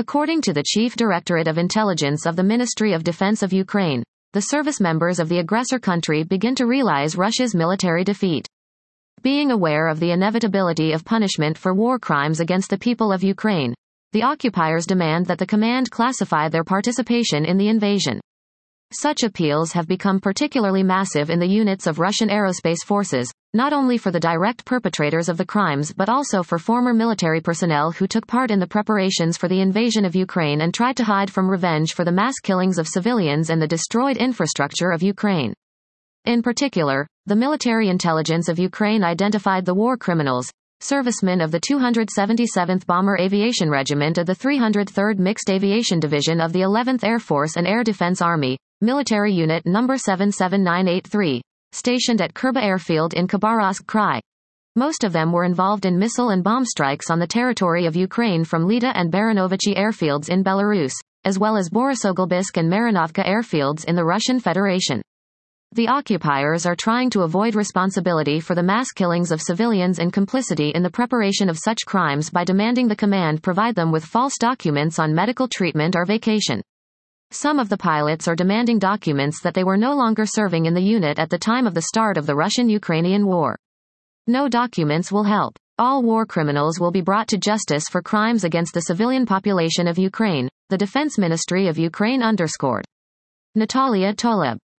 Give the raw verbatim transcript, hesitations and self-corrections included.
According to the Chief Directorate of Intelligence of the Ministry of Defense of Ukraine, the service members of the aggressor country begin to realize Russia's military defeat. Being aware of the inevitability of punishment for war crimes against the people of Ukraine, the occupiers demand that the command classify their participation in the invasion. Such appeals have become particularly massive in the units of Russian aerospace forces, not only for the direct perpetrators of the crimes but also for former military personnel who took part in the preparations for the invasion of Ukraine and tried to hide from revenge for the mass killings of civilians and the destroyed infrastructure of Ukraine. In particular, the military intelligence of Ukraine identified the war criminals, servicemen of the two hundred seventy-seventh Bomber Aviation Regiment of the three hundred third Mixed Aviation Division of the eleventh Air Force and Air Defense Army, Military Unit Number seven seven nine eight three, stationed at Kurba Airfield in Khabarovsk Krai. Most of them were involved in missile and bomb strikes on the territory of Ukraine from Lida and Baranovichy airfields in Belarus, as well as Borisogolbisk and Marinovka airfields in the Russian Federation. The occupiers are trying to avoid responsibility for the mass killings of civilians and complicity in the preparation of such crimes by demanding the command provide them with false documents on medical treatment or vacation. Some of the pilots are demanding documents that they were no longer serving in the unit at the time of the start of the Russian-Ukrainian war. No documents will help. All war criminals will be brought to justice for crimes against the civilian population of Ukraine, the Defense Ministry of Ukraine underscored. Natalia Toleb,